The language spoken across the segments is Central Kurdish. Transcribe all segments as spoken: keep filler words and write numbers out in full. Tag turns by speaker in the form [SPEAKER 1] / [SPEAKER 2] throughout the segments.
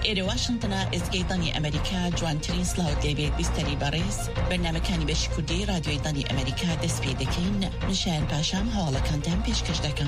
[SPEAKER 1] إيري واشنطن إزجيطاني أمريكا جوانترين سلاو ديبي بيستري باريس برنامج كاني بشي كردي راديو إيطاني أمريكا دس بيدكين نشان باشام هوالا كاندام بيش كجدكم.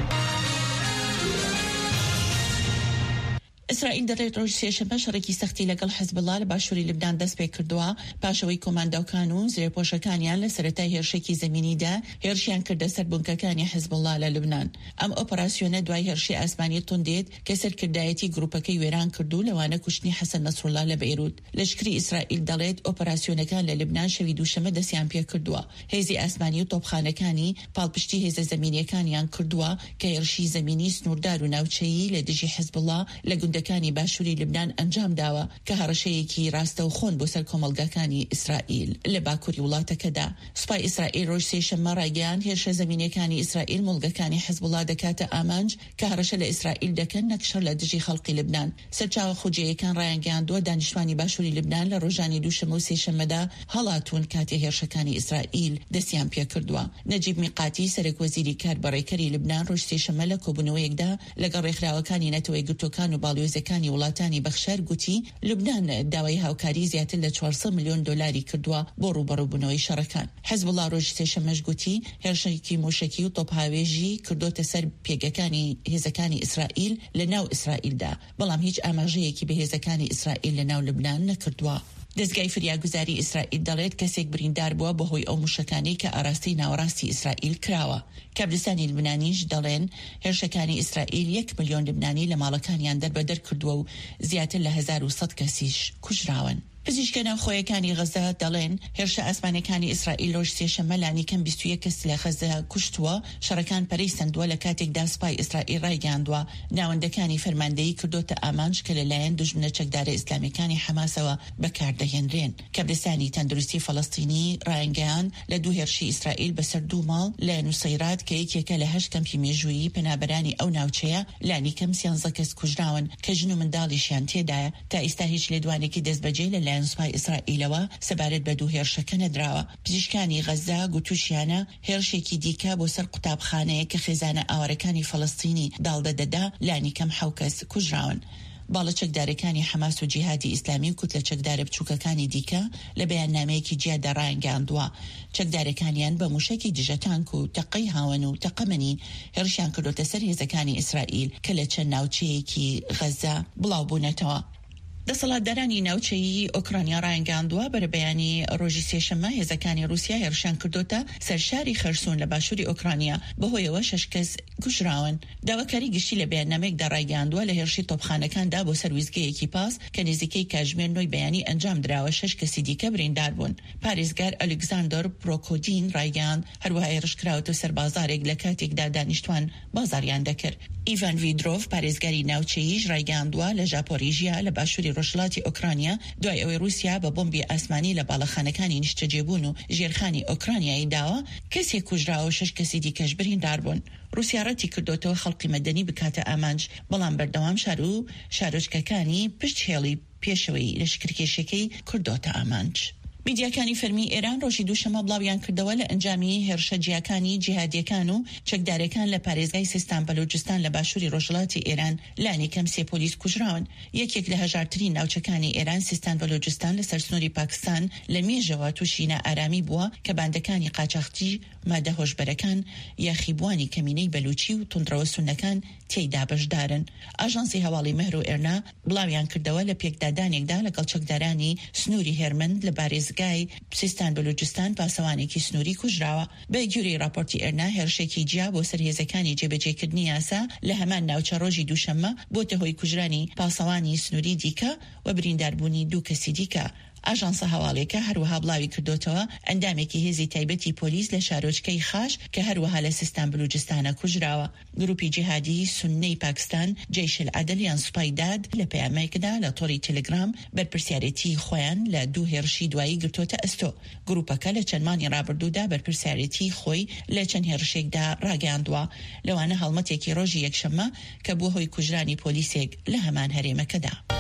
[SPEAKER 1] إسرائيل دەڵێت ڕۆژ سێشەمە شەڕێکی سەختی لەگەڵ حزب الله لە باشووری لبنان دەست پێ کردووە پاشەوەی کۆماندۆکان و زێرپۆشەکانیان لە سەرەتای هێرشێکی زەمینیدا هێرشیان کردە سەر بونکەکانی حزب الله لە لبنان. ئەم ئۆپەراسیۆنە دوای هێرشی ئاسمانی تۆندێت کە سەرکردایەتی گروپەکەی وێران کردو لەوانە کوشتنی حەسەن نەسڕوڵڵا لە بەیروت. لەشکری ئیسرائیل دەڵێت ئۆپەراسیۆنەکان لە لبنان شەوی دووشەمە دەستیان پێ کردووە. هێزی ئاسمانی و تۆپخانەکانی پاڵپشتی هێزە زەمینیەکانیان کردووە کە هێرشی زەمینی سنووردار و ناوچەیی لە دژی حزب الله لە گوندەکانی باشووری لبنان ئەنجام داوە کە هەڕەشەیەکی ڕاستە و خۆن بۆ سەر کۆمەڵگەکانی ئیسرائیل لە باکووری وڵاتەکەدا. سوپای ئیسرائیل ڕۆژ سێشەممە ڕایگەیاند هێرشە زەمینیەکانی ئیسرائیل مڵگەکانی حزب الله دەکاتە ئامانج کە هەڕەشە لە ئیسرائیل دەکەن نەکشەر لە دژی خەڵقی لبنان. سەرچاوە خوجەیەکان ڕایانگەیاندووە دانیشتوانی باشووری لبنان لە ڕۆژانی دووشەمە و سێشەممەدا هەڵاتون کاتێ هێرشەکانی ئیسرائیل دەستیان پێ کردووە. نەجیب میقاتی سەرۆکوەزیری کاربڕێکەری لبنان ڕۆژ سێشەممە لە کۆبوونەوەیەکدا لەگەڵ ڕێکخراوەکانی نەتەوەی گرتوەکان و باڵیۆزەکانی وڵاتانی بەخشەر گوتی لبنان داوای هاوکاری زیاتر لە چوارسەد ملیۆن دۆلاری کردووە بۆ ڕوبەڕووبوونەوەی شەڕەکان. حزب الله ڕۆژی سێشەممەش گوتی هێرشێکی موشکی و تۆپهاوێژی کردوتە سەر پێگەکانی هێزەکانی ئیسرائیل لە ناو ئیسرائیلدا، بەڵام هیچ ئاماژەیەکی بە هێزەکانی ئیسرائیل لە ناو لبنان نەکردووە. دەستگای فریاگوزاری ئیسرائیل دەڵێت کەسێک بریندار بووە بەهۆی ئەو موشەکانی کە ئاراستی ناوەڕاستی ئیسرائیل کراوە. کابرسانی لبنانیش دەڵێن هێرشەکانی ئیسرائیل یەک ملیۆن لبنانی لە ماڵەکانیان دەربەدەر کردووە و زیاتر لە هەزار و سەد کەسیش کوژراون. پزیشکە ناوخۆیەکانی غەزە دەڵێن هێرشە ئاسمانەکانی ئیسرائیل ڕۆژ سێشەممە لانی کەم بیست و یەک کەس لە غەزە کوشتووە. شەڕەکان پەرەی سندووە لە کاتێکدا سوپای ئیسرائیل ڕایگەیاندووە ناوەندەکانی فەرماندەیی کردوتە ئامانج کە لەلایەن دوژمنە چەکدارە ئیسلامیەکانی حەماسەوە بەکاردەهێنرێن. کابرسانی تەندروستی فەڵەستینی ڕایانگەیاند لە دوو هێرشی ئیسرائیل بەسەر دوو ماڵ لە نووسەیرات کە یەکێکە لە هەشت کەمپی مێژوویی پەنابەرانی ئەو ناوچەیە لانی کەم سیانزە کەس کوژراون کە ژن و منداڵیشیان تێدایە. تا ئێستا هیچ لێدوانێکی دەستبەجێ لەلایەن سوپای ئیسرائیلەوە سەبارەت بە دوو هێرشەکە نەدراوە. پزیشکانی غەزە گوتوشیانە هێرشێکی دیکە بۆ سەر قوتابخانەیە کە خێزانە ئاوارەکانی فەڵەستینی داڵدەدەدا لانی کەم حەوت کەس کوژراون. باڵە چەکدارەکانی حەماس و جیهادی ئیسلامی و کتلە چەکدارە بچووکەکانی دیکە لە بەیاننامەیەکی جیادا ڕایانگەاندووە. چەکدارەکانیان بە موشەکی دژەتانک و تەقەی هاون و تەقەمەنی هێرشیان کردوتە سەر هێزەکانی ئیسرائیل کە لە چەند ناوچەیەکی غەزە بڵاو بوونەتەوە. دەسەڵاتدارانی ناوچەیی ئۆکرانیا ڕایانگەاندووە بەرە بەیانی ڕۆژی سێشەممە هێزەکانی رووسیا هێرشیان کردوتە سەر شاری خەرسوون لە باشووری ئۆکرانیا بەهۆیەوە شەش کەس کوژراون. داواکاری گشتی لە بەیاننامەیەکدا ڕایگەاندووە لە هێرشی تۆپخانەکاندا بۆ سەر ویزگەیەکی پاس کە نزیکەی کاتژمێر نۆی بەیانی ئەنجام دراوە شەش کەسی دیکە بریندار بوون. پارێزگار ئەلێکزاندەر پرۆکۆدین ڕایگەاند هەروەها هێرشکراوەتە سەر بازارێک لە کاتێکدا دانیشتوان بازاریان دەکرد. ئیڤان ڤیدرۆڤ پارێزگاری ناوچەییش ڕایگەاندووە لە ژاپۆریژیا لە باشووری ڕۆژهەڵاتی ئۆکرانیا دوای ئەوەی رووسیا بە بۆمبی ئاسمانی لە باڵەخانەکانی نیشتەجێبوون و ژێرخانی ئۆکرانیایی داوە کەسێک کوژراوە شەش کەسی دیکەش بریندار بوون. رووسیا ڕەتی کردوتەوە خەڵکی مەدەنی بکاتە ئامانج، بەڵام بەردەوام شار و شارۆچکەکانی پشت هێڵی پێشەوەی لەشکرکێشەکەی کردوتە ئامانج. میدیاکانی فەرمی ئێران ڕۆژی دووشەمە بڵاویان کردەوە لە ئەنجامی هێرشە جیاکانی جیهادیەکان و چەکدارەکان لە پارێزگای سیستان بەلوچستان لە باشووری ڕۆژهەڵاتی ئێران لانی کەم سێ پۆلیس کوژراون. یەکێک لە هەژارترین ناوچەکانی ئێران سیستان بەلوچستان لە سەرسنووری پاکستان لە مێژەوە تووشی نائارامی بووە کە باندەکانی قاچاقچی مادە هۆشبەرەکان یاخیبوانی کەمینەی بەلوچی و توندڕەوە سونەکان تێیدا بەشدارن. ئاژانسی هەواڵی مەهر و ئێرنا بڵاویان کردەوە لە پێکدادانێکدا لەگەڵ چەکدارانی سنووری هێرمەند لە بارێزگای سیستان بەلوچستان پاسەوانێکی سنووری کوژراوە. بە گوێرەی راپۆرتی ئێرنا هێرشێکی جیا بۆ سەر هێزەکانی جێبەجێکردنی یاسا لە هەمان ناوچە ڕۆژی دووشەممە بۆتە هۆی کوژرانی پاسەوانی سنووری دیکە و برینداربوونی دوو کەسی دیکە. ئاژانسە هەواڵێکە هەروەها بڵاوی کردوتەوە ئەندامێکی هێزی تایبەتی پۆلیس لە شارۆچکەی خاش کە هەروەها لە سیستان بلوچستانە کوژراوە. گروپی جیهادی سوننەی پاکستان جەیش العەدل یان سوپای داد لە پەیامێکدا لە تۆڕی تەلەگرام بەرپرسیارەتی خۆیان لە دوو هێرشی دوایی گرتوتە ئەستۆ. گروپەکە لە چەند مانگی ڕابردوودا بەرپرسیارەتی خۆی لە چەند هێرشێکدا ڕاگەاندووە، لەوانە هەڵمەتێکی ڕۆژی یەکشەممە کە بووە هۆی کوژرانی پۆلیسێک لە هەمان هەرێمەکەدا.